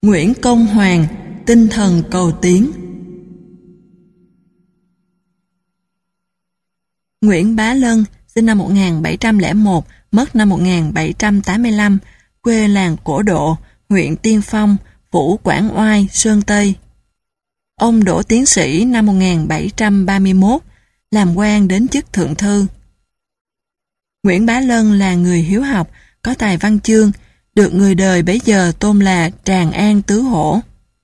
Nguyễn Công Hoàng, tinh thần cầu tiến. Nguyễn Bá Lân, sinh năm 1701, mất năm 1785, quê làng Cổ Độ, huyện Tiên Phong, phủ Quảng Oai, Sơn Tây. Ông đỗ tiến sĩ năm 1731, làm quan đến chức thượng thư. Nguyễn Bá Lân là người hiếu học, có tài văn chương, được người đời bấy giờ tôn là Tràng An Tứ Hổ.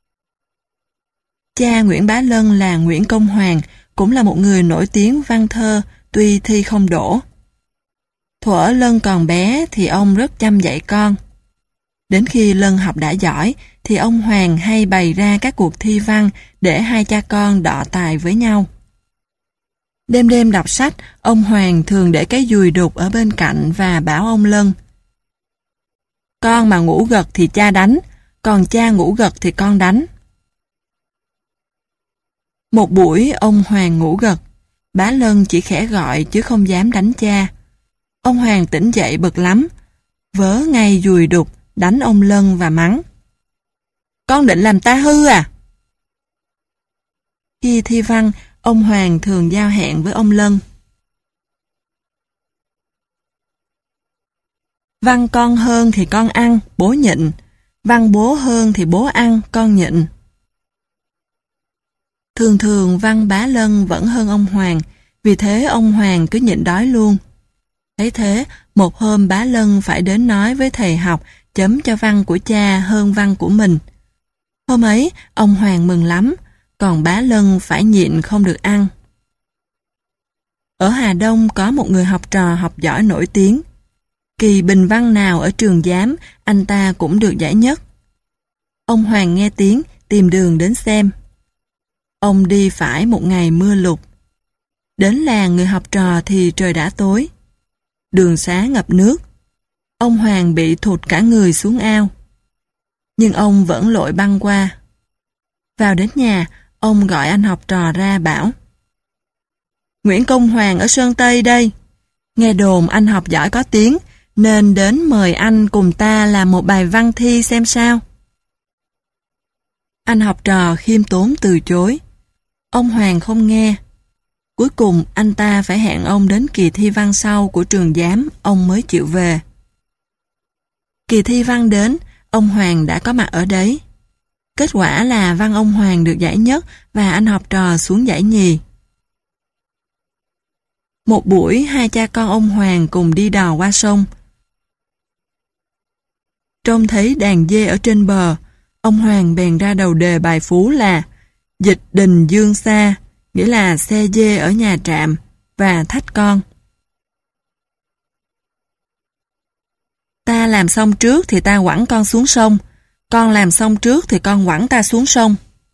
Cha Nguyễn Bá Lân là Nguyễn Công Hoàng, cũng là một người nổi tiếng văn thơ, tuy thi không đỗ. Thuở Lân còn bé thì ông rất chăm dạy con. Đến khi Lân học đã giỏi, thì ông Hoàng hay bày ra các cuộc thi văn để hai cha con đọ tài với nhau. Đêm đêm đọc sách, ông Hoàng thường để cái dùi đục ở bên cạnh và bảo ông Lân: "Con mà ngủ gật thì cha đánh, còn cha ngủ gật thì con đánh." Một buổi ông Hoàng ngủ gật, bá Lân chỉ khẽ gọi chứ không dám đánh cha. Ông Hoàng tỉnh dậy bực lắm, vớ ngay dùi đục đánh ông Lân và mắng: "Con định làm ta hư à?" Khi thi văn, ông Hoàng thường giao hẹn với ông Lân: "Văn con hơn thì con ăn, bố nhịn. Văn bố hơn thì bố ăn, con nhịn." Thường thường văn bá Lân vẫn hơn ông Hoàng, vì thế ông Hoàng cứ nhịn đói luôn. Thấy thế, một hôm bá Lân phải đến nói với thầy học chấm cho văn của cha hơn văn của mình. Hôm ấy, ông Hoàng mừng lắm, còn bá Lân phải nhịn không được ăn. Ở Hà Đông có một người học trò học giỏi nổi tiếng. Kỳ bình văn nào ở trường giám, anh ta cũng được giải nhất. Ông Hoàng nghe tiếng, tìm đường đến xem. Ông đi phải một ngày mưa lụt. Đến làng người học trò thì trời đã tối. Đường xá ngập nước. Ông Hoàng bị thụt cả người xuống ao. Nhưng ông vẫn lội băng qua. Vào đến nhà, ông gọi anh học trò ra bảo: "Nguyễn Công Hoàng ở Sơn Tây đây. Nghe đồn anh học giỏi có tiếng, nên đến mời anh cùng ta làm một bài văn thi xem sao." Anh học trò khiêm tốn từ chối. Ông Hoàng không nghe. Cuối cùng anh ta phải hẹn ông đến kỳ thi văn sau của trường giám, ông mới chịu về. Kỳ thi văn đến, ông Hoàng đã có mặt ở đấy. Kết quả là văn ông Hoàng được giải nhất và anh học trò xuống giải nhì. Một buổi hai cha con ông Hoàng cùng đi đò qua sông. Trông thấy đàn dê ở trên bờ, ông Hoàng bèn ra đầu đề bài phú là "Dịch đình dương xa", nghĩa là xe dê ở nhà trạm, và thách con: "Ta làm xong trước thì ta quẳng con xuống sông, con làm xong trước thì con quẳng ta xuống sông."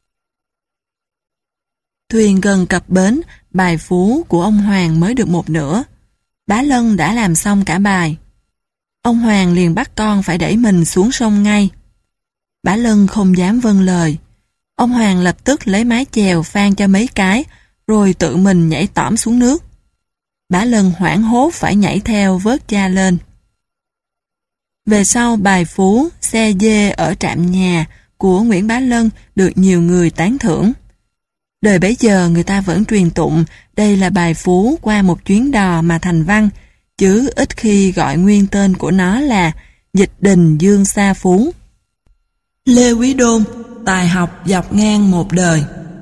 Thuyền gần cập bến, bài phú của ông Hoàng mới được một nửa. Bá Lân đã làm xong cả bài. Ông Hoàng liền bắt con phải đẩy mình xuống sông ngay. Bá Lân không dám vâng lời. Ông Hoàng lập tức lấy mái chèo phang cho mấy cái, rồi tự mình nhảy tõm xuống nước. Bá Lân hoảng hốt phải nhảy theo vớt cha lên. Về sau bài phú xe dê ở trạm nhà của Nguyễn Bá Lân được nhiều người tán thưởng. Đời bấy giờ người ta vẫn truyền tụng đây là bài phú qua một chuyến đò mà thành văn, chứ ít khi gọi nguyên tên của nó là Dịch đình dương xa phú. Lê Quý Đôn, tài học dọc ngang một đời.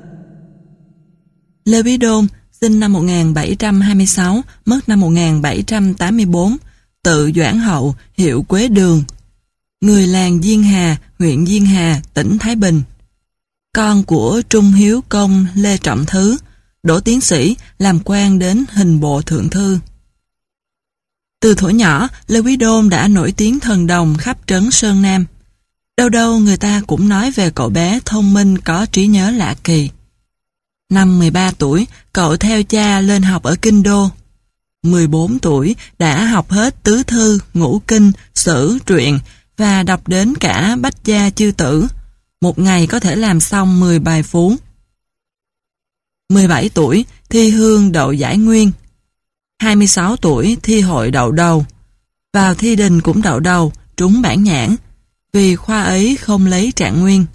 Lê Quý Đôn, sinh năm 1726, mất năm 1784, tự Doãn Hậu, hiệu Quế Đường. Người làng Diên Hà, huyện Diên Hà, tỉnh Thái Bình. Con của Trung Hiếu Công Lê Trọng Thứ, đỗ tiến sĩ, làm quan đến hình bộ thượng thư. Từ thuở nhỏ, Lê Quý Đôn đã nổi tiếng thần đồng khắp trấn Sơn Nam. Đâu đâu người ta cũng nói về cậu bé thông minh có trí nhớ lạ kỳ. Năm 13 tuổi, cậu theo cha lên học ở Kinh Đô. 14 tuổi đã học hết tứ thư, ngũ kinh, sử, truyện và đọc đến cả Bách Gia Chư Tử. Một ngày có thể làm xong 10 bài phú. 17 tuổi, thi hương đậu giải nguyên. 26 tuổi, thi hội đậu đầu. Vào thi đình cũng đậu đầu, trúng bảng nhãn. vì khoa ấy không lấy trạng nguyên.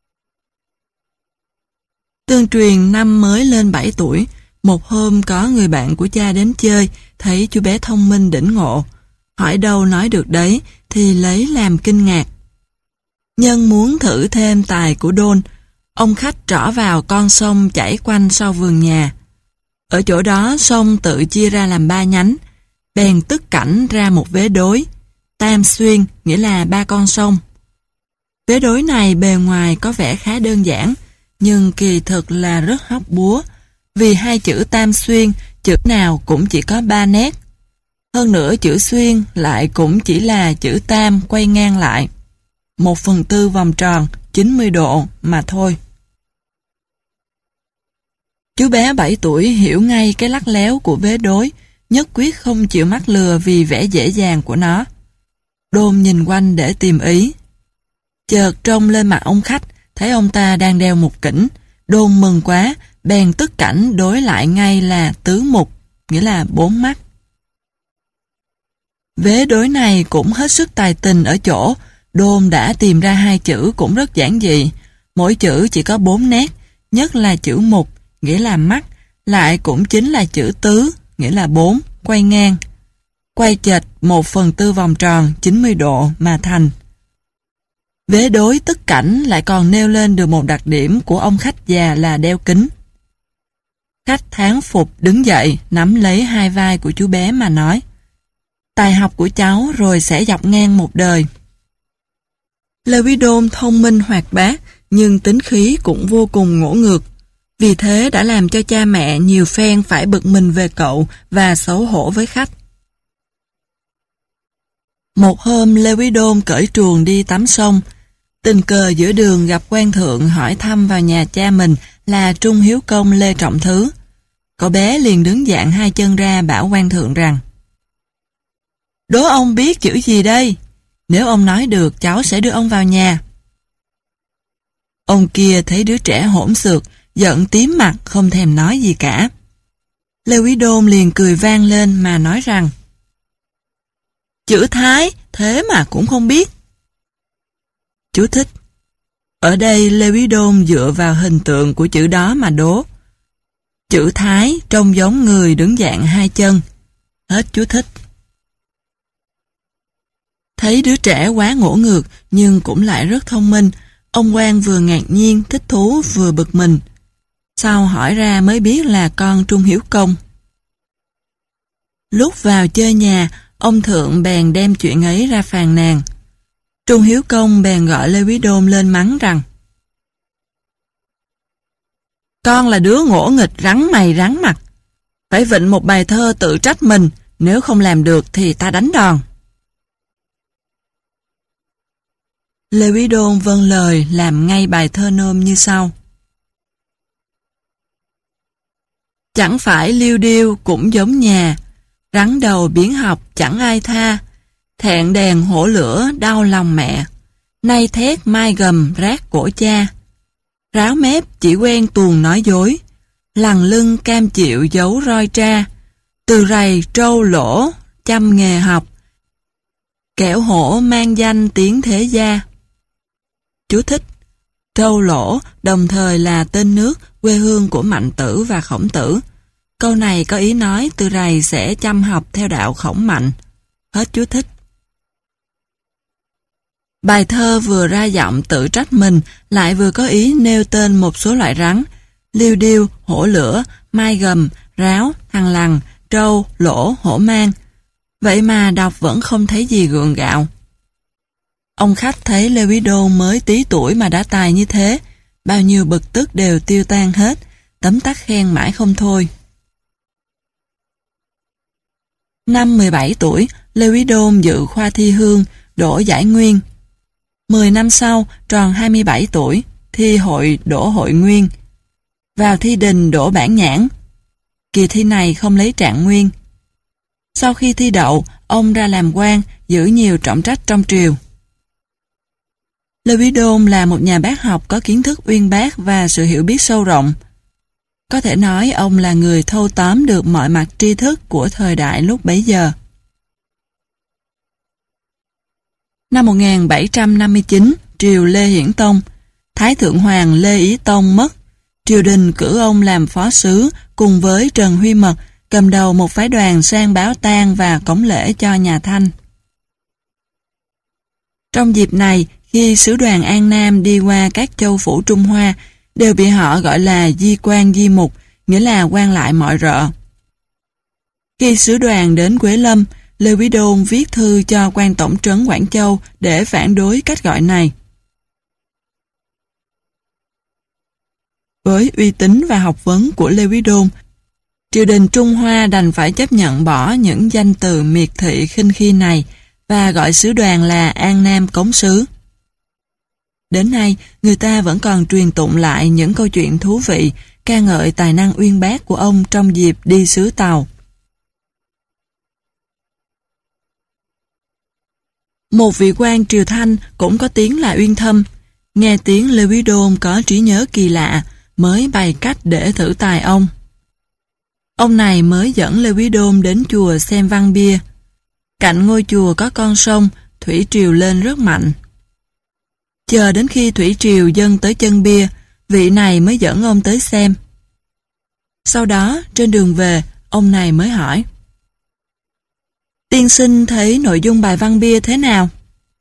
Tương truyền năm mới lên 7 tuổi, một hôm có người bạn của cha đến chơi, thấy chú bé thông minh đỉnh ngộ. Hỏi đâu nói được đấy, thì lấy làm kinh ngạc. Nhân muốn thử thêm tài của đôn, ông khách trỏ vào con sông chảy quanh sau vườn nhà. Ở chỗ đó sông tự chia ra làm 3 nhánh, bèn tức cảnh ra một vế đối, tam xuyên nghĩa là 3 con sông. Vế đối này bề ngoài có vẻ khá đơn giản, nhưng kỳ thực là rất hóc búa, vì hai chữ tam xuyên, chữ nào cũng chỉ có 3 nét. Hơn nữa chữ xuyên lại cũng chỉ là chữ tam quay ngang lại, 1/4 vòng tròn, 90 độ mà thôi. Chú bé 7 tuổi hiểu ngay cái lắt léo của vế đối, nhất quyết không chịu mắc lừa vì vẻ dễ dàng của nó. Đôn nhìn quanh để tìm ý. Chợt trông lên mặt ông khách, thấy ông ta đang đeo một kỉnh. Đôn mừng quá, bèn tức cảnh đối lại ngay là tứ mục, nghĩa là 4 mắt. Vế đối này cũng hết sức tài tình ở chỗ, Đôn đã tìm ra 2 chữ cũng rất giản dị. Mỗi chữ chỉ có 4 nét, nhất là chữ mục, nghĩa là mắt, lại cũng chính là chữ tứ, nghĩa là 4, quay ngang. Quay chệch 1/4 vòng tròn, 90 độ mà thành. Vế đối tức cảnh lại còn nêu lên được một đặc điểm của ông khách già là đeo kính. Khách thán phục đứng dậy, nắm lấy 2 vai của chú bé mà nói: tài học của cháu rồi sẽ dọc ngang một đời. Lê Quý Đôn thông minh hoạt bát, nhưng tính khí cũng vô cùng ngỗ ngược. Vì thế đã làm cho cha mẹ nhiều phen phải bực mình về cậu và xấu hổ với khách. Một hôm Lê Quý Đôn cởi truồng đi tắm sông. Tình cờ giữa đường gặp quan thượng hỏi thăm vào nhà cha mình là Trung Hiếu Công Lê Trọng Thứ. Cậu bé liền đứng dạn 2 chân ra bảo quan thượng rằng: đố ông biết chữ gì đây? Nếu ông nói được cháu sẽ đưa ông vào nhà. Ông kia thấy đứa trẻ hỗn xược, giận tím mặt không thèm nói gì cả. Lê Quý Đôn liền cười vang lên mà nói rằng: chữ Thái, thế mà cũng không biết. Chú thích: ở đây Lê Quý Đôn dựa vào hình tượng của chữ đó mà đố. Chữ Thái trông giống người đứng dạn 2 chân. Hết chú thích. Thấy đứa trẻ quá ngỗ ngược nhưng cũng lại rất thông minh, ông quan vừa ngạc nhiên, thích thú vừa bực mình. Sau hỏi ra mới biết là con Trung Hiếu Công. Lúc vào chơi nhà, ông thượng bèn đem chuyện ấy ra phàn nàn. Trung Hiếu Công bèn gọi Lê Quý Đôn lên mắng rằng: con là đứa ngỗ nghịch rắn mày rắn mặt, phải vịnh một bài thơ tự trách mình, nếu không làm được thì ta đánh đòn. Lê Quý Đôn vâng lời làm ngay bài thơ nôm như sau: chẳng phải liêu điêu cũng giống nhà, rắn đầu biến học chẳng ai tha, thẹn đèn hổ lửa đau lòng mẹ, nay thét mai gầm rát cổ cha. Ráo mép chỉ quen tuồng nói dối, lằn lưng cam chịu giấu roi tra, từ rầy trâu lỗ chăm nghề học, kẻo hổ mang danh tiếng thế gia. Chú thích: Trâu Lỗ đồng thời là tên nước, quê hương của Mạnh Tử và Khổng Tử. Câu này có ý nói Từ Rày sẽ chăm học theo đạo Khổng Mạnh. Hết chú thích. Bài thơ vừa ra giọng tự trách mình, lại vừa có ý nêu tên một số loại rắn: liêu điêu, hổ lửa, mai gầm, ráo, thằn lằn, trâu, lỗ, hổ mang. Vậy mà đọc vẫn không thấy gì gượng gạo. Ông khách thấy Lê Quý Đôn mới tí tuổi mà đã tài như thế, bao nhiêu bực tức đều tiêu tan hết, tấm tắc khen mãi không thôi. Năm 17 tuổi, Lê Quý Đôn dự khoa thi hương, đỗ giải nguyên. 10 năm sau, tròn 27 tuổi, thi hội đỗ hội nguyên. Vào thi đình đỗ bản nhãn. Kỳ thi này không lấy trạng nguyên. Sau khi thi đậu, ông ra làm quan, giữ nhiều trọng trách trong triều. Lê Quý Đôn là một nhà bác học có kiến thức uyên bác và sự hiểu biết sâu rộng. Có thể nói ông là người thâu tóm được mọi mặt tri thức của thời đại lúc bấy giờ. Năm 1759, triều Lê Hiển Tông, Thái Thượng Hoàng Lê Ý Tông mất. Triều đình cử ông làm phó sứ cùng với Trần Huy Mật cầm đầu một phái đoàn sang báo tang và cống lễ cho nhà Thanh. Trong dịp này, khi sứ đoàn An Nam đi qua các châu phủ Trung Hoa, đều bị họ gọi là di quan di mục, nghĩa là quan lại mọi rợ. Khi sứ đoàn đến Quế Lâm, Lê Quý Đôn viết thư cho quan tổng trấn Quảng Châu để phản đối cách gọi này. Với uy tín và học vấn của Lê Quý Đôn, triều đình Trung Hoa đành phải chấp nhận bỏ những danh từ miệt thị khinh khi này và gọi sứ đoàn là An Nam Cống Sứ. Đến nay, người ta vẫn còn truyền tụng lại những câu chuyện thú vị ca ngợi tài năng uyên bác của ông trong dịp đi xứ Tàu. Một vị quan triều Thanh cũng có tiếng là Uyên Thâm, nghe tiếng Lê Quý Đôn có trí nhớ kỳ lạ, mới bày cách để thử tài ông. Ông này mới dẫn Lê Quý Đôn đến chùa xem văn bia. Cạnh ngôi chùa có con sông, thủy triều lên rất mạnh. Chờ đến khi thủy triều dâng tới chân bia, vị này mới dẫn ông tới xem. Sau đó, trên đường về, ông này mới hỏi: "Tiên sinh thấy nội dung bài văn bia thế nào?"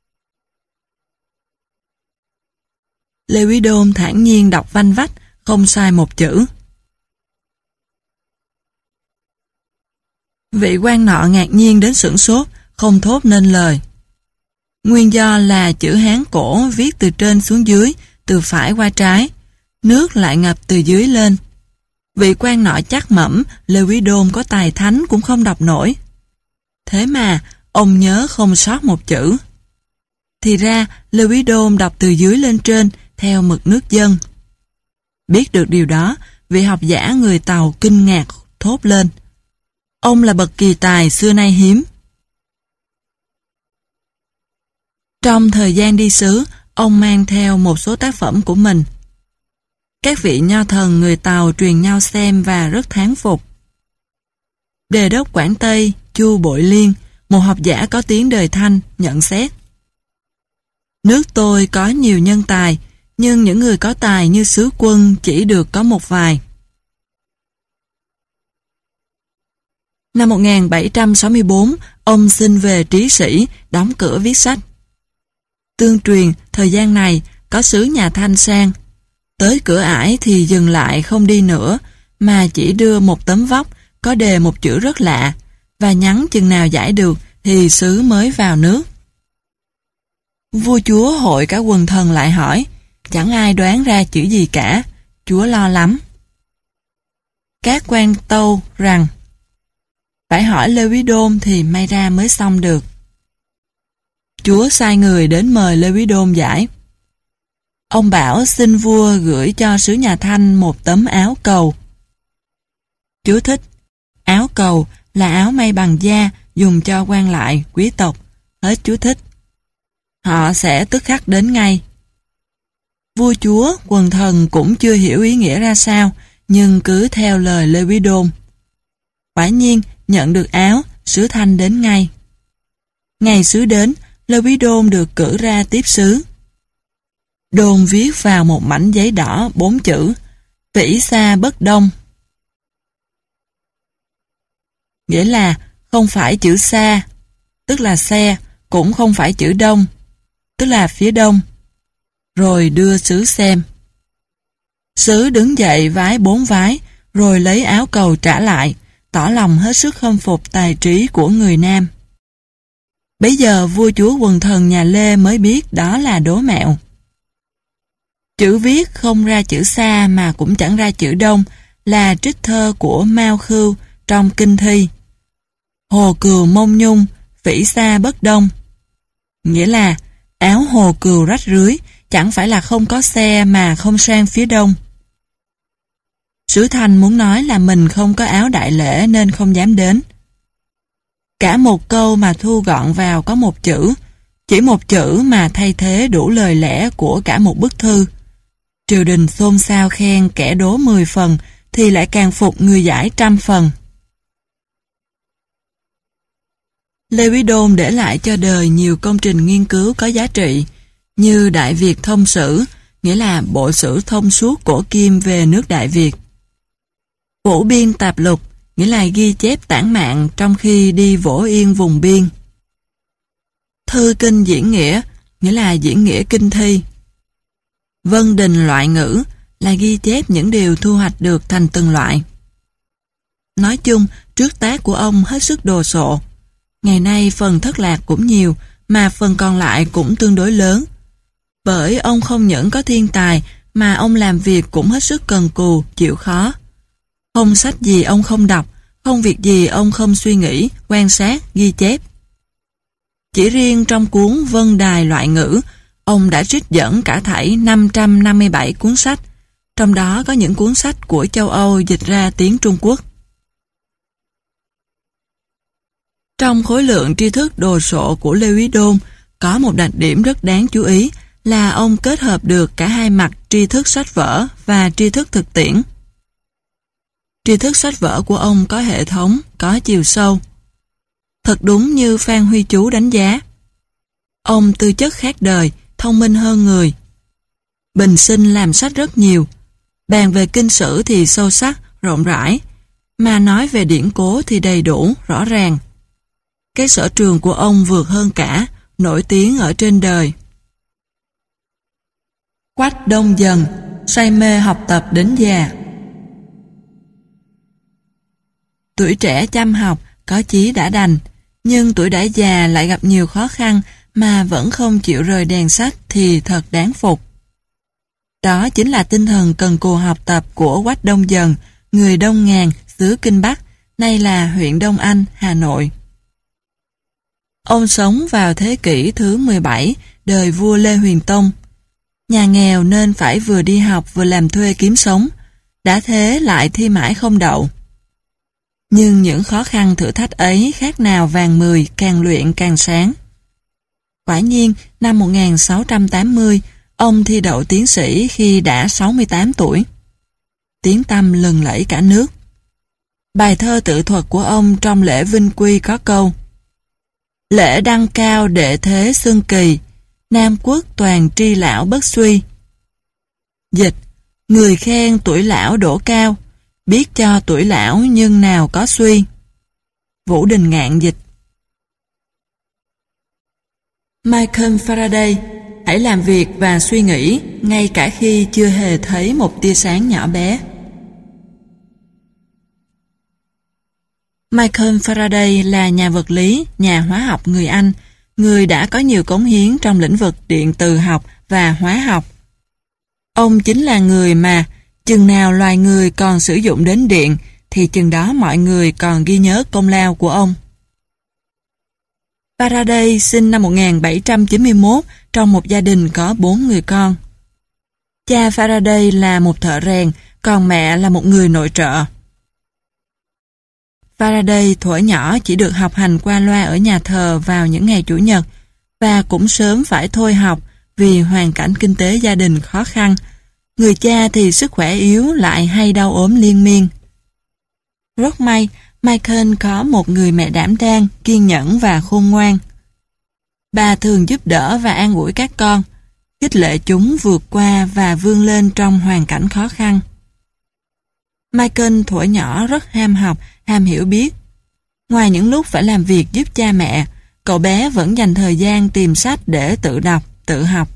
Lê Quý Đôn thản nhiên đọc vanh vách, không sai một chữ. Vị quan nọ ngạc nhiên đến sửng sốt, không thốt nên lời. Nguyên do là chữ Hán cổ viết từ trên xuống dưới, từ phải qua trái, nước lại ngập từ dưới lên. Vị quan nọ chắc mẩm Lê Quý Đôn có tài thánh cũng không đọc nổi. Thế mà ông nhớ không sót một chữ. Thì ra Lê Quý Đôn đọc từ dưới lên trên theo mực nước dâng. Biết được điều đó, vị học giả người Tàu kinh ngạc thốt lên: "Ông là bậc kỳ tài xưa nay hiếm." Trong thời gian đi xứ, ông mang theo một số tác phẩm của mình. Các vị nho thần người Tàu truyền nhau xem và rất thán phục. Đề đốc Quảng Tây Chu Bội Liên, một học giả có tiếng đời Thanh, nhận xét: "Nước tôi có nhiều nhân tài, nhưng những người có tài như sứ quân chỉ được có một vài." Năm 1764, ông xin về Trí Sĩ, đóng cửa viết sách. Tương truyền, thời gian này, có sứ nhà Thanh sang. Tới cửa ải thì dừng lại không đi nữa, mà chỉ đưa một tấm vóc, có đề một chữ rất lạ, và nhắn chừng nào giải được thì sứ mới vào nước. Vua chúa hội cả quần thần lại hỏi, chẳng ai đoán ra chữ gì cả, chúa lo lắm. Các quan tâu rằng, phải hỏi Lê Quý Đôn thì may ra mới xong được. Chúa sai người đến mời Lê Quý Đôn giải. Ông bảo xin vua gửi cho sứ nhà Thanh một tấm áo cầu. Chú thích: áo cầu là áo may bằng da dùng cho quan lại, quý tộc. Hết chú thích. Họ sẽ tức khắc đến ngay. Vua chúa, quần thần cũng chưa hiểu ý nghĩa ra sao, nhưng cứ theo lời Lê Quý Đôn. Quả nhiên, nhận được áo, sứ Thanh đến ngay. Ngày sứ đến, Lê Quý Đôn được cử ra tiếp sứ. Đôn viết vào một mảnh giấy đỏ 4 chữ: Vĩ xa bất đông. Nghĩa là không phải chữ xa, tức là xe, cũng không phải chữ đông, tức là phía đông. Rồi đưa sứ xem. Sứ đứng dậy vái 4 vái, rồi lấy áo cầu trả lại, tỏ lòng hết sức khâm phục tài trí của người Nam. Bấy giờ vua chúa quần thần nhà Lê mới biết đó là đố mẹo. Chữ viết không ra chữ xa mà cũng chẳng ra chữ đông là trích thơ của Mao Khưu trong kinh thi. Hồ cừu mông nhung, vĩ xa bất đông. Nghĩa là áo hồ cừu rách rưới, chẳng phải là không có xe mà không sang phía đông. Sứ Thanh muốn nói là mình không có áo đại lễ nên không dám đến. Cả một câu mà thu gọn vào có một chữ, chỉ một chữ mà thay thế đủ lời lẽ của cả một bức thư. Triều đình xôn xao khen kẻ đố 10 phần thì lại càng phục người giải 100 phần. Lê Quý Đôn để lại cho đời nhiều công trình nghiên cứu có giá trị, như Đại Việt Thông Sử, nghĩa là bộ sử thông suốt cổ kim về nước Đại Việt. Vũ Biên Tạp Lục, nghĩa là ghi chép tản mạn trong khi đi vỗ yên vùng biên. Thư kinh diễn nghĩa, nghĩa là diễn nghĩa kinh thi. Vân đình loại ngữ, là ghi chép những điều thu hoạch được thành từng loại. Nói chung, trước tác của ông hết sức đồ sộ. Ngày nay phần thất lạc cũng nhiều, mà phần còn lại cũng tương đối lớn. Bởi ông không những có thiên tài, mà ông làm việc cũng hết sức cần cù, chịu khó. Không sách gì ông không đọc, không việc gì ông không suy nghĩ, quan sát, ghi chép. Chỉ riêng trong cuốn Vân Đài loại ngữ, ông đã trích dẫn cả thảy 557 cuốn sách, trong đó có những cuốn sách của châu Âu dịch ra tiếng Trung Quốc. Trong khối lượng tri thức đồ sộ của Lê Quý Đôn, có một đặc điểm rất đáng chú ý là ông kết hợp được cả hai mặt tri thức sách vở và tri thức thực tiễn. Tri thức sách vở của ông có hệ thống, có chiều sâu. Thật đúng như Phan Huy Chú đánh giá. Ông tư chất khác đời, thông minh hơn người. Bình sinh làm sách rất nhiều. Bàn về kinh sử thì sâu sắc, rộng rãi, mà nói về điển cố thì đầy đủ, rõ ràng. Cái sở trường của ông vượt hơn cả, nổi tiếng ở trên đời. Quách Đông Dần, say mê học tập đến già. Tuổi trẻ chăm học, có chí đã đành, nhưng tuổi đã già lại gặp nhiều khó khăn mà vẫn không chịu rời đèn sách thì thật đáng phục. Đó chính là tinh thần cần cù học tập của Quách Đông Dần, người Đông Ngàn, xứ Kinh Bắc, nay là huyện Đông Anh, Hà Nội. Ông sống vào thế kỷ thứ 17, đời vua Lê Huyền Tông. Nhà nghèo nên phải vừa đi học vừa làm thuê kiếm sống, đã thế lại thi mãi không đậu. Nhưng những khó khăn thử thách ấy khác nào vàng 10, càng luyện càng sáng. Quả nhiên, năm 1680, ông thi đậu tiến sĩ khi đã 68 tuổi. Tiếng tăm lừng lẫy cả nước. Bài thơ tự thuật của ông trong lễ vinh quy có câu: lễ đăng cao đệ thế xưng kỳ, Nam quốc toàn tri lão bất suy. Dịch: người khen tuổi lão đỗ cao, biết cho tuổi lão nhưng nào có suy. Vũ Đình Ngạn dịch. Michael Faraday hãy làm việc và suy nghĩ ngay cả khi chưa hề thấy một tia sáng nhỏ bé. Michael Faraday là nhà vật lý, nhà hóa học người Anh, người đã có nhiều cống hiến trong lĩnh vực điện từ học và hóa học. Ông chính là người mà chừng nào loài người còn sử dụng đến điện thì chừng đó mọi người còn ghi nhớ công lao của ông. Faraday sinh năm 1791 trong một gia đình có 4 người con. Cha Faraday là một thợ rèn, còn mẹ là một người nội trợ. Faraday thuở nhỏ chỉ được học hành qua loa ở nhà thờ vào những ngày Chủ nhật, và cũng sớm phải thôi học vì hoàn cảnh kinh tế gia đình khó khăn. Người cha thì sức khỏe yếu lại hay đau ốm liên miên. Rất may, Michael có một người mẹ đảm đang, kiên nhẫn và khôn ngoan. Bà thường giúp đỡ và an ủi các con, khích lệ chúng vượt qua và vươn lên trong hoàn cảnh khó khăn. Michael thuở nhỏ rất ham học, ham hiểu biết. Ngoài những lúc phải làm việc giúp cha mẹ, cậu bé vẫn dành thời gian tìm sách để tự đọc, tự học.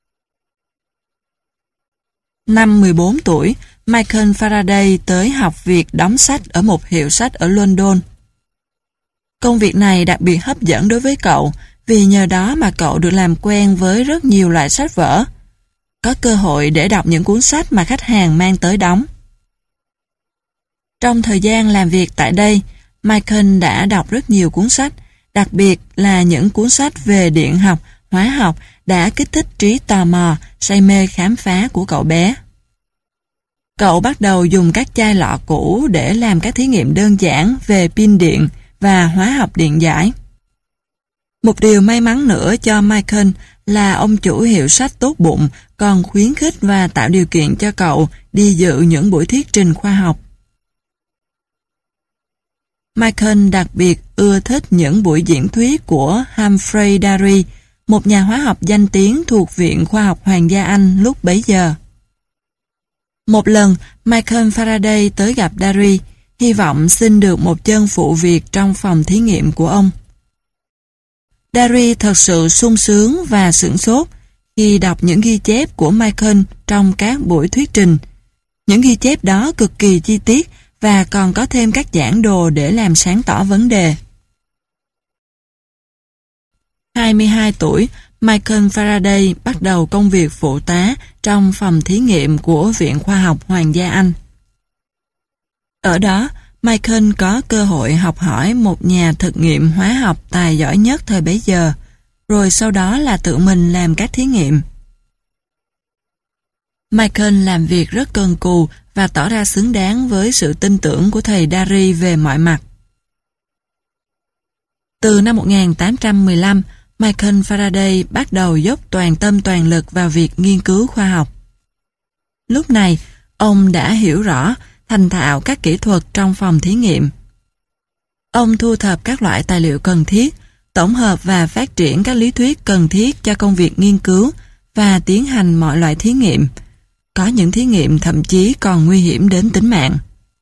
Năm 14 tuổi, Michael Faraday tới học việc đóng sách ở một hiệu sách ở London. Công việc này đặc biệt hấp dẫn đối với cậu vì nhờ đó mà cậu được làm quen với rất nhiều loại sách vở. Có cơ hội để đọc những cuốn sách mà khách hàng mang tới đóng. Trong thời gian làm việc tại đây, Michael đã đọc rất nhiều cuốn sách, đặc biệt là những cuốn sách về điện học, hóa học đã kích thích trí tò mò, say mê khám phá của cậu bé. Cậu bắt đầu dùng các chai lọ cũ để làm các thí nghiệm đơn giản về pin điện và hóa học điện giải. Một điều may mắn nữa cho Michael là ông chủ hiệu sách tốt bụng còn khuyến khích và tạo điều kiện cho cậu đi dự những buổi thuyết trình khoa học. Michael đặc biệt ưa thích những buổi diễn thuyết của Humphrey Davy, một nhà hóa học danh tiếng thuộc Viện Khoa học Hoàng gia Anh lúc bấy giờ. Một lần, Michael Faraday tới gặp Davy, hy vọng xin được một chân phụ việc trong phòng thí nghiệm của ông. Davy thật sự sung sướng và sửng sốt khi đọc những ghi chép của Michael trong các buổi thuyết trình. Những ghi chép đó cực kỳ chi tiết và còn có thêm các giảng đồ để làm sáng tỏ vấn đề. 22 tuổi, Michael Faraday bắt đầu công việc phụ tá trong phòng thí nghiệm của Viện Khoa học Hoàng gia Anh. Ở đó, Michael có cơ hội học hỏi một nhà thực nghiệm hóa học tài giỏi nhất thời bấy giờ, rồi sau đó là tự mình làm các thí nghiệm. Michael làm việc rất cần cù và tỏ ra xứng đáng với sự tin tưởng của thầy Davy về mọi mặt. Từ năm 1815, Michael Faraday bắt đầu dốc toàn tâm toàn lực vào việc nghiên cứu khoa học. Lúc này, ông đã hiểu rõ, thành thạo các kỹ thuật trong phòng thí nghiệm. Ông thu thập các loại tài liệu cần thiết, tổng hợp và phát triển các lý thuyết cần thiết cho công việc nghiên cứu và tiến hành mọi loại thí nghiệm. Có những thí nghiệm thậm chí còn nguy hiểm đến tính mạng.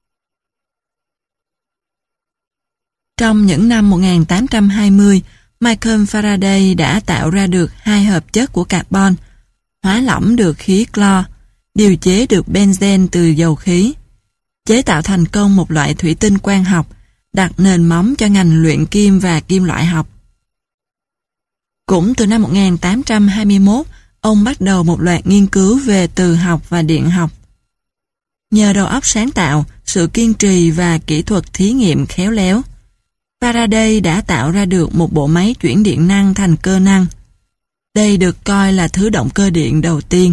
Trong những năm 1820, Michael Faraday đã tạo ra được 2 hợp chất của carbon, hóa lỏng được khí clo, điều chế được benzen từ dầu khí, chế tạo thành công một loại thủy tinh quang học, đặt nền móng cho ngành luyện kim và kim loại học. Cũng từ năm 1821, ông bắt đầu một loạt nghiên cứu về từ học và điện học. Nhờ đầu óc sáng tạo, sự kiên trì và kỹ thuật thí nghiệm khéo léo, Faraday đã tạo ra được một bộ máy chuyển điện năng thành cơ năng. Đây được coi là thứ động cơ điện đầu tiên.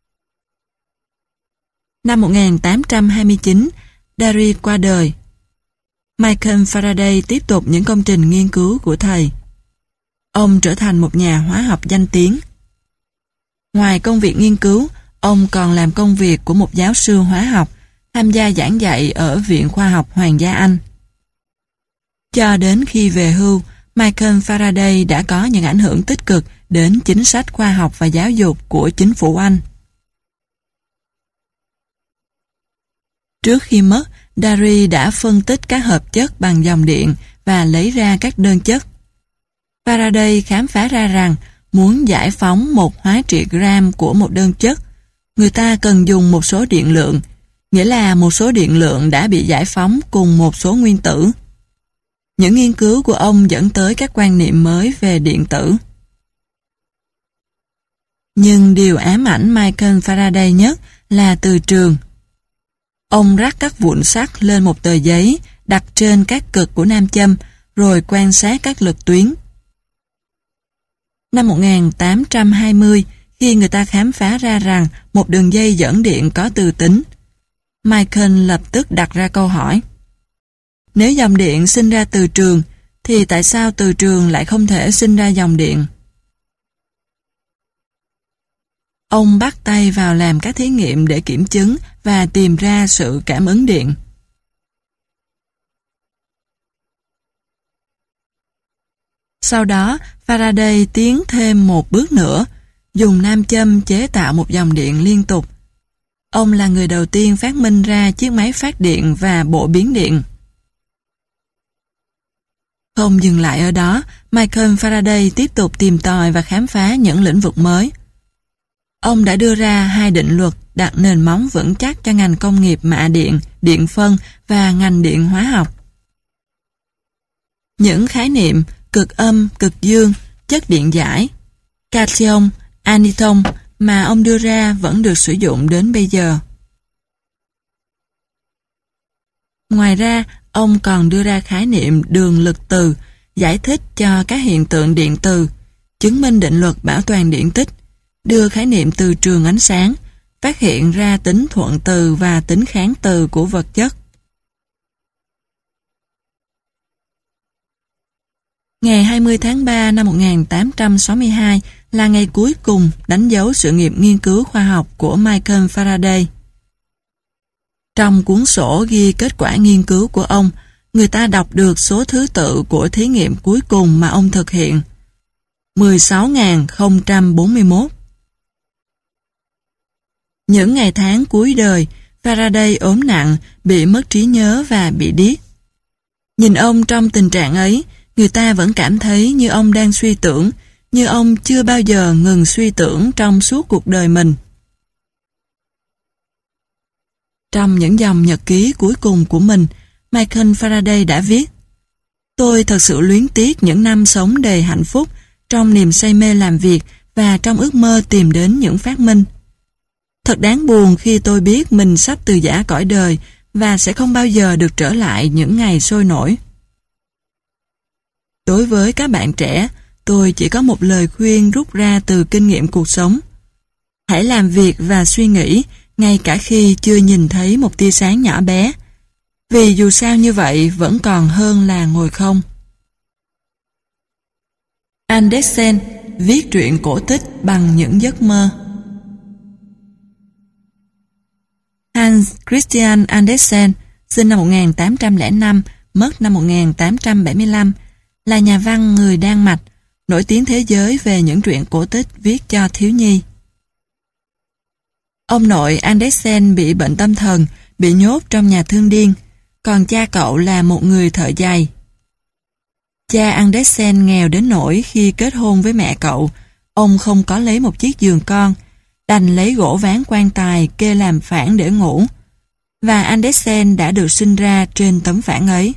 Năm 1829, Davy qua đời. Michael Faraday tiếp tục những công trình nghiên cứu của thầy. Ông trở thành một nhà hóa học danh tiếng. Ngoài công việc nghiên cứu, ông còn làm công việc của một giáo sư hóa học, tham gia giảng dạy ở Viện Khoa học Hoàng gia Anh. Cho đến khi về hưu, Michael Faraday đã có những ảnh hưởng tích cực đến chính sách khoa học và giáo dục của chính phủ Anh. Trước khi mất, Davy đã phân tích các hợp chất bằng dòng điện và lấy ra các đơn chất. Faraday khám phá ra rằng muốn giải phóng một hóa trị gram của một đơn chất, người ta cần dùng một số điện lượng, nghĩa là một số điện lượng đã bị giải phóng cùng một số nguyên tử. Những nghiên cứu của ông dẫn tới các quan niệm mới về điện tử. Nhưng điều ám ảnh Michael Faraday nhất là từ trường. Ông rắc các vụn sắt lên một tờ giấy, đặt trên các cực của nam châm, rồi quan sát các lực tuyến. Năm 1820, khi người ta khám phá ra rằng một đường dây dẫn điện có từ tính, Michael lập tức đặt ra câu hỏi: nếu dòng điện sinh ra từ trường, thì tại sao từ trường lại không thể sinh ra dòng điện? Ông bắt tay vào làm các thí nghiệm để kiểm chứng và tìm ra sự cảm ứng điện. Sau đó, Faraday tiến thêm một bước nữa, dùng nam châm chế tạo một dòng điện liên tục. Ông là người đầu tiên phát minh ra chiếc máy phát điện và bộ biến điện. Không dừng lại ở đó, Michael Faraday tiếp tục tìm tòi và khám phá những lĩnh vực mới. Ông đã đưa ra 2 định luật đặt nền móng vững chắc cho ngành công nghiệp mạ điện, điện phân và ngành điện hóa học. Những khái niệm cực âm, cực dương, chất điện giải, cation, aniton mà ông đưa ra vẫn được sử dụng đến bây giờ. Ngoài ra, ông còn đưa ra khái niệm đường lực từ, giải thích cho các hiện tượng điện từ, chứng minh định luật bảo toàn điện tích, đưa khái niệm từ trường ánh sáng, phát hiện ra tính thuận từ và tính kháng từ của vật chất. Ngày 20 tháng 3 năm 1862 là ngày cuối cùng đánh dấu sự nghiệp nghiên cứu khoa học của Michael Faraday. Trong cuốn sổ ghi kết quả nghiên cứu của ông, người ta đọc được số thứ tự của thí nghiệm cuối cùng mà ông thực hiện. 16.041. Những ngày tháng cuối đời, Faraday ốm nặng, bị mất trí nhớ và bị điếc. Nhìn ông trong tình trạng ấy, người ta vẫn cảm thấy như ông đang suy tưởng, như ông chưa bao giờ ngừng suy tưởng trong suốt cuộc đời mình. Trong những dòng nhật ký cuối cùng của mình, Michael Faraday đã viết: "Tôi thật sự luyến tiếc những năm sống đầy hạnh phúc, trong niềm say mê làm việc và trong ước mơ tìm đến những phát minh. Thật đáng buồn khi tôi biết mình sắp từ giã cõi đời và sẽ không bao giờ được trở lại những ngày sôi nổi." Đối với các bạn trẻ, tôi chỉ có một lời khuyên rút ra từ kinh nghiệm cuộc sống. Hãy làm việc và suy nghĩ ngay cả khi chưa nhìn thấy một tia sáng nhỏ bé, vì dù sao như vậy vẫn còn hơn là ngồi không. Andersen viết truyện cổ tích bằng những giấc mơ. Hans Christian Andersen, sinh năm 1805, mất năm 1875, là nhà văn người Đan Mạch, nổi tiếng thế giới về những truyện cổ tích viết cho thiếu nhi. Ông nội Andersen bị bệnh tâm thần, bị nhốt trong nhà thương điên, còn cha cậu là một người thợ giày. Cha Andersen nghèo đến nỗi khi kết hôn với mẹ cậu, ông không có lấy một chiếc giường con, đành lấy gỗ ván quan tài kê làm phản để ngủ, và Andersen đã được sinh ra trên tấm phản ấy.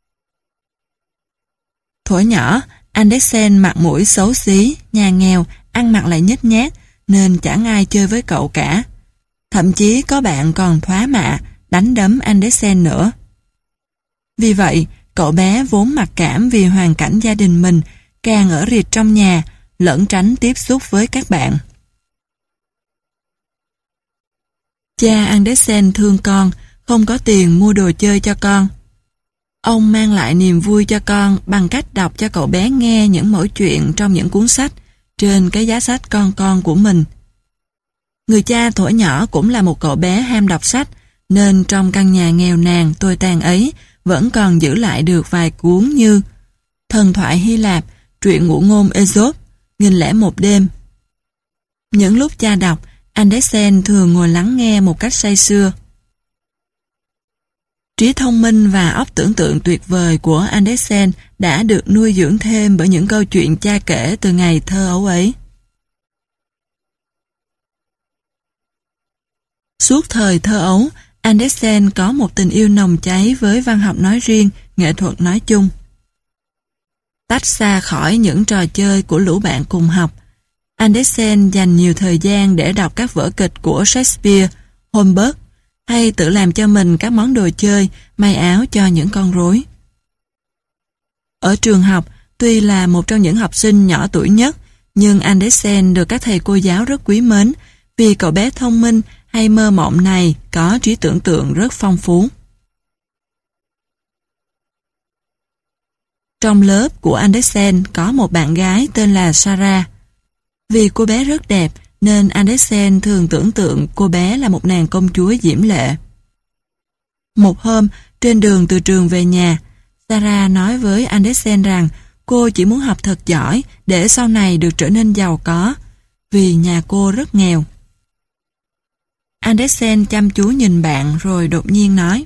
Thuở nhỏ, Andersen mặt mũi xấu xí, nhà nghèo, ăn mặc lại nhếch nhác, nên chẳng ai chơi với cậu cả. Thậm chí có bạn còn thoá mạ, đánh đấm Andersen nữa. Vì vậy, cậu bé vốn mặc cảm vì hoàn cảnh gia đình mình, càng ở rịt trong nhà, lẩn tránh tiếp xúc với các bạn. Cha Andersen thương con, không có tiền mua đồ chơi cho con. Ông mang lại niềm vui cho con bằng cách đọc cho cậu bé nghe những mẩu chuyện trong những cuốn sách trên cái giá sách con của mình. Người cha thuở nhỏ cũng là một cậu bé ham đọc sách, nên trong căn nhà nghèo nàn tồi tàn ấy vẫn còn giữ lại được vài cuốn như Thần thoại Hy Lạp, truyện ngụ ngôn Aesop, 1001 đêm. Những lúc cha đọc, Andersen thường ngồi lắng nghe một cách say sưa. Trí thông minh và óc tưởng tượng tuyệt vời của Andersen đã được nuôi dưỡng thêm bởi những câu chuyện cha kể từ ngày thơ ấu ấy. Suốt thời thơ ấu, Andersen có một tình yêu nồng cháy với văn học nói riêng, nghệ thuật nói chung. Tách xa khỏi những trò chơi của lũ bạn cùng học, Andersen dành nhiều thời gian để đọc các vở kịch của Shakespeare, Holberg, hay tự làm cho mình các món đồ chơi, may áo cho những con rối. Ở trường học, tuy là một trong những học sinh nhỏ tuổi nhất, nhưng Andersen được các thầy cô giáo rất quý mến vì cậu bé thông minh hay mơ mộng này có trí tưởng tượng rất phong phú. Trong lớp của Andersen có một bạn gái tên là Sarah. Vì cô bé rất đẹp nên Andersen thường tưởng tượng cô bé là một nàng công chúa diễm lệ. Một hôm, trên đường từ trường về nhà, Sarah nói với Andersen rằng cô chỉ muốn học thật giỏi để sau này được trở nên giàu có, vì nhà cô rất nghèo. Andersen chăm chú nhìn bạn rồi đột nhiên nói: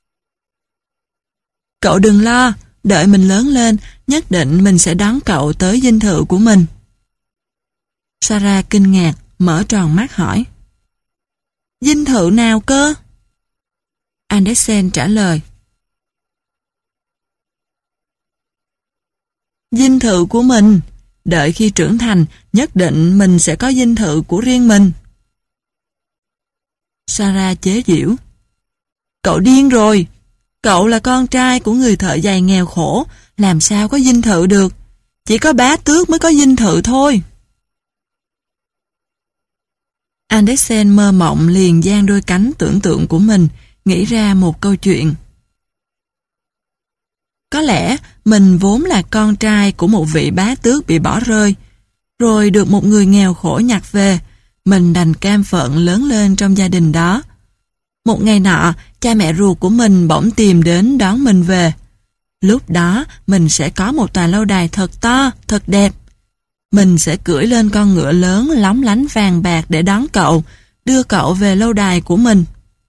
"Cậu đừng lo, đợi mình lớn lên, nhất định mình sẽ đón cậu tới dinh thự của mình." Sarah kinh ngạc, mở tròn mắt hỏi: "Dinh thự nào cơ?" Andersen trả lời: "Dinh thự của mình, đợi khi trưởng thành, nhất định mình sẽ có dinh thự của riêng mình." Sarah chế giễu: "Cậu điên rồi, cậu là con trai của người thợ giày nghèo khổ, làm sao có dinh thự được, chỉ có bá tước mới có dinh thự thôi." Andersen mơ mộng liền dang đôi cánh tưởng tượng của mình, nghĩ ra một câu chuyện. Có lẽ mình vốn là con trai của một vị bá tước bị bỏ rơi, rồi được một người nghèo khổ nhặt về, mình đành cam phận lớn lên trong gia đình đó. Một ngày nọ, cha mẹ ruột của mình bỗng tìm đến đón mình về. Lúc đó mình sẽ có một tòa lâu đài thật to, thật đẹp. Mình sẽ cưỡi lên con ngựa lớn lóng lánh vàng bạc để đón cậu, đưa cậu về lâu đài của mình.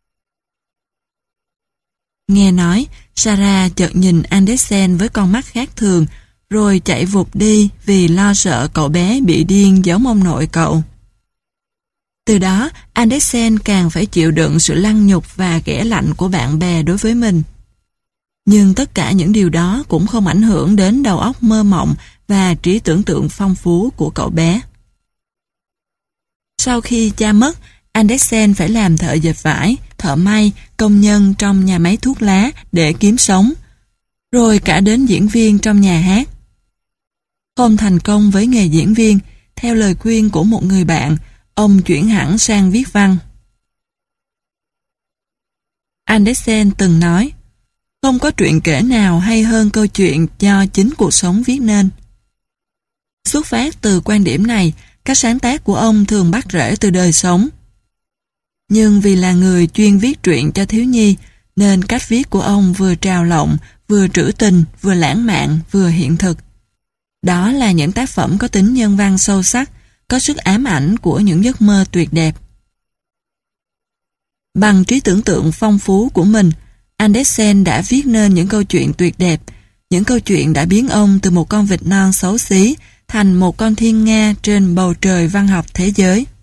Nghe nói, Sarah chợt nhìn Andersen với con mắt khác thường, rồi chạy vụt đi vì lo sợ cậu bé bị điên giống ông nội cậu. Từ đó, Andersen càng phải chịu đựng sự lăng nhục và ghẻ lạnh của bạn bè đối với mình. Nhưng tất cả những điều đó cũng không ảnh hưởng đến đầu óc mơ mộng và trí tưởng tượng phong phú của cậu bé. Sau khi cha mất, Andersen phải làm thợ dệt vải, thợ may, công nhân trong nhà máy thuốc lá để kiếm sống, rồi cả đến diễn viên trong nhà hát. Không thành công với nghề diễn viên, theo lời khuyên của một người bạn, ông chuyển hẳn sang viết văn. Andersen từng nói, không có truyện kể nào hay hơn câu chuyện do chính cuộc sống viết nên. Xuất phát từ quan điểm này, các sáng tác của ông thường bắt rễ từ đời sống. Nhưng vì là người chuyên viết truyện cho thiếu nhi, nên cách viết của ông vừa trào lộng, vừa trữ tình, vừa lãng mạn, vừa hiện thực. Đó là những tác phẩm có tính nhân văn sâu sắc, có sức ám ảnh của những giấc mơ tuyệt đẹp. Bằng trí tưởng tượng phong phú của mình, Andersen đã viết nên những câu chuyện tuyệt đẹp, những câu chuyện đã biến ông từ một con vịt non xấu xí thành một con thiên nga trên bầu trời văn học thế giới.